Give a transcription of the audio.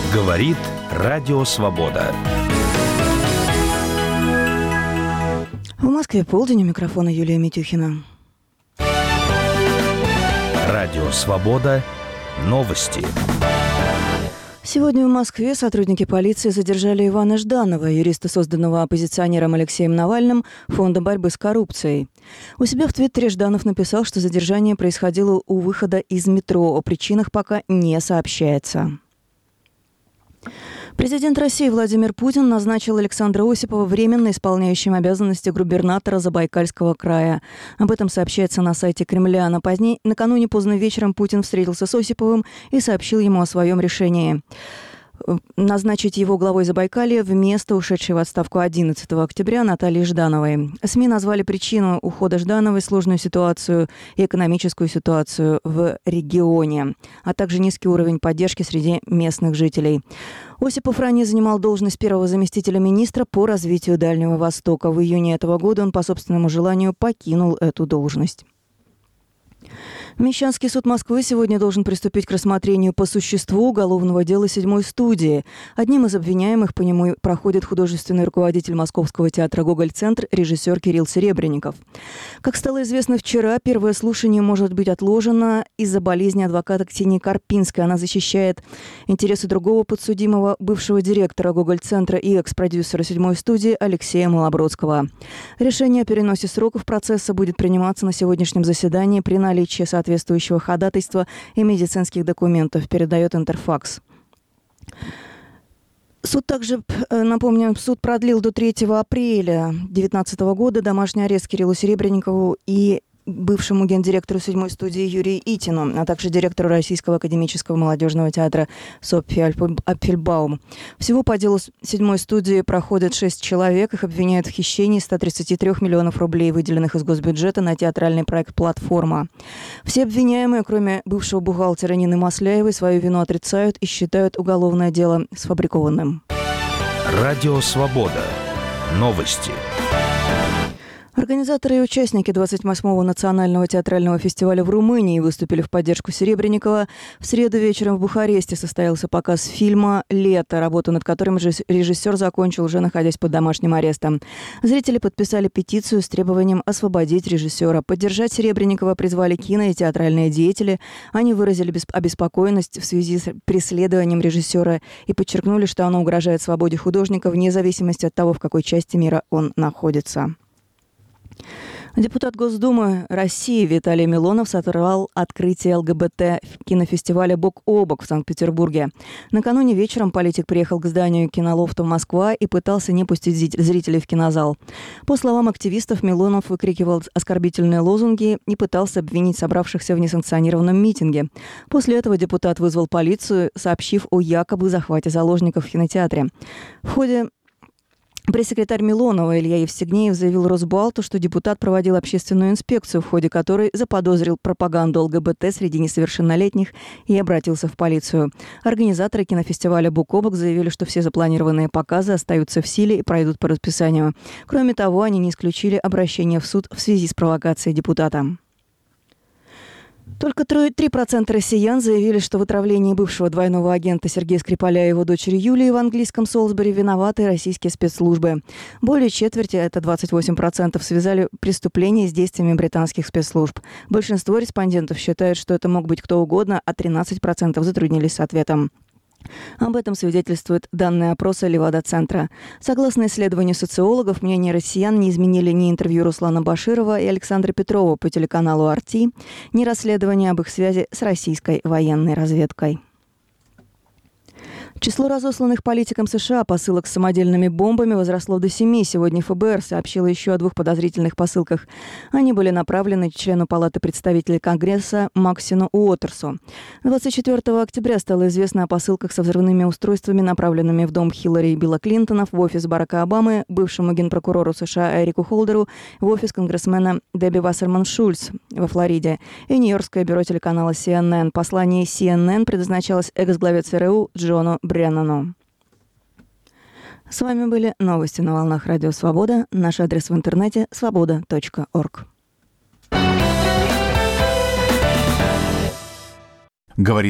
Говорит Радио Свобода. В Москве полдень, у микрофона Юлия Митюхина. Радио Свобода. Новости. Сегодня в Москве сотрудники полиции задержали Ивана Жданова, юриста, созданного оппозиционером Алексеем Навальным Фонда борьбы с коррупцией. У себя в Твиттере Жданов написал, что задержание происходило у выхода из метро. О причинах пока не сообщается. Президент России Владимир Путин назначил Александра Осипова временно исполняющим обязанности губернатора Забайкальского края. Об этом сообщается на сайте Кремля. Накануне поздно вечером Путин встретился с Осиповым и сообщил ему о своем решении назначить его главой Забайкалья вместо ушедшей в отставку 11 октября Натальи Ждановой. СМИ назвали причину ухода Ждановой сложную ситуацию и экономическую ситуацию в регионе, а также низкий уровень поддержки среди местных жителей. Осипов ранее занимал должность первого заместителя министра по развитию Дальнего Востока. В июне этого года он по собственному желанию покинул эту должность. Мещанский суд Москвы сегодня должен приступить к рассмотрению по существу уголовного дела 7-й студии. Одним из обвиняемых по нему проходит художественный руководитель Московского театра «Гоголь-центр» режиссер Кирилл Серебренников. Как стало известно вчера, первое слушание может быть отложено из-за болезни адвоката Ксении Карпинской. Она защищает интересы другого подсудимого, бывшего директора «Гоголь-центра» и экс-продюсера 7-й студии Алексея Малобродского. Решение о переносе сроков процесса будет приниматься на сегодняшнем заседании при наличии соответствующего ходатайства и медицинских документов, передает Интерфакс. Суд также, напомню, суд продлил до 3 апреля 2019 года домашний арест Кириллу Серебренникову и бывшему гендиректору 7-й студии Юрию Итину, а также директору Российского академического молодежного театра Софьи Апфельбаум. Всего по делу 7-й студии проходят 6 человек. Их обвиняют в хищении 133 миллионов рублей, выделенных из госбюджета на театральный проект «Платформа». Все обвиняемые, кроме бывшего бухгалтера Нины Масляевой, свою вину отрицают и считают уголовное дело сфабрикованным. Радио Свобода. Новости. Организаторы и участники 28-го национального театрального фестиваля в Румынии выступили в поддержку Серебренникова. В среду вечером в Бухаресте состоялся показ фильма «Лето», работу над которым режиссер закончил, уже находясь под домашним арестом. Зрители подписали петицию с требованием освободить режиссера. Поддержать Серебренникова призвали кино и театральные деятели. Они выразили обеспокоенность в связи с преследованием режиссера и подчеркнули, что оно угрожает свободе художника вне зависимости от того, в какой части мира он находится. Депутат Госдумы России Виталий Милонов сорвал открытие ЛГБТ-кинофестиваля «Бок о бок» в Санкт-Петербурге. Накануне вечером политик приехал к зданию кинолофта «Москва» и пытался не пустить зрителей в кинозал. По словам активистов, Милонов выкрикивал оскорбительные лозунги и пытался обвинить собравшихся в несанкционированном митинге. После этого депутат вызвал полицию, сообщив о якобы захвате заложников в кинотеатре. В ходе пресс-секретарь Милонова Илья Евстигнеев заявил Росбалту, что депутат проводил общественную инспекцию, в ходе которой заподозрил пропаганду ЛГБТ среди несовершеннолетних и обратился в полицию. Организаторы кинофестиваля «Бок о бок» заявили, что все запланированные показы остаются в силе и пройдут по расписанию. Кроме того, они не исключили обращение в суд в связи с провокацией депутата. Только 3% россиян заявили, что в отравлении бывшего двойного агента Сергея Скрипаля и его дочери Юлии в английском Солсбери виноваты российские спецслужбы. Более четверти, это 28%, связали преступление с действиями британских спецслужб. Большинство респондентов считают, что это мог быть кто угодно, а 13% затруднились с ответом. Об этом свидетельствуют данные опроса Левада-центра. Согласно исследованию социологов, мнения россиян не изменили ни интервью Руслана Баширова и Александра Петрова по телеканалу «Арти», ни расследование об их связи с российской военной разведкой. Число разосланных политикам США посылок с самодельными бомбами возросло до 7. Сегодня ФБР сообщило еще о 2 подозрительных посылках. Они были направлены члену Палаты представителей Конгресса Максину Уотерсу. 24 октября стало известно о посылках со взрывными устройствами, направленными в дом Хиллари и Билла Клинтонов, в офис Барака Обамы, бывшему генпрокурору США Эрику Холдеру, в офис конгрессмена Дебби Вассерман-Шульц во Флориде и Нью-Йоркское бюро телеканала CNN. Послание CNN предназначалось экс-главе ЦРУ Джону Бреннану. С вами были новости на волнах Радио Свобода. Наш адрес в интернете – svoboda.org. Говорит